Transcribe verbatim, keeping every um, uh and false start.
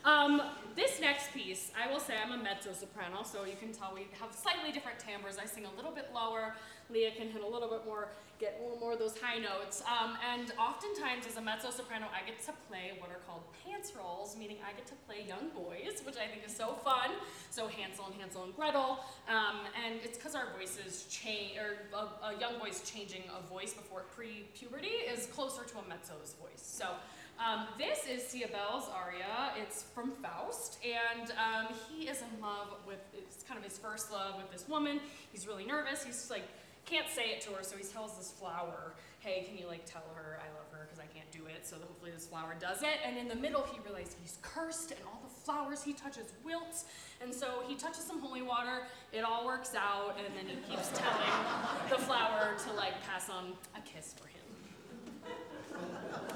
Um, this next piece, I will say I'm a mezzo-soprano, so you can tell we have slightly different timbres. I sing a little bit lower. Leah can hit a little bit more, get a little more of those high notes. Um, and oftentimes as a mezzo-soprano, I get to play what are called pants roles, meaning I get to play young boys, which I think is so fun. So Hansel and Hansel and Gretel. Um, and it's because our voices change, or a, a young boy's changing a voice before pre-puberty is closer to a mezzo's voice. So um, this is Cybele's aria. It's from Faust, and um, he is in love with, it's kind of his first love with this woman. He's really nervous. He's like, can't say it to her, so he tells this flower, hey, can you like tell her I love her because I can't do it, so hopefully this flower does it. And in the middle he realizes he's cursed and all the flowers he touches wilt, and so he touches some holy water, it all works out, and then he keeps telling the flower to like pass on a kiss for him.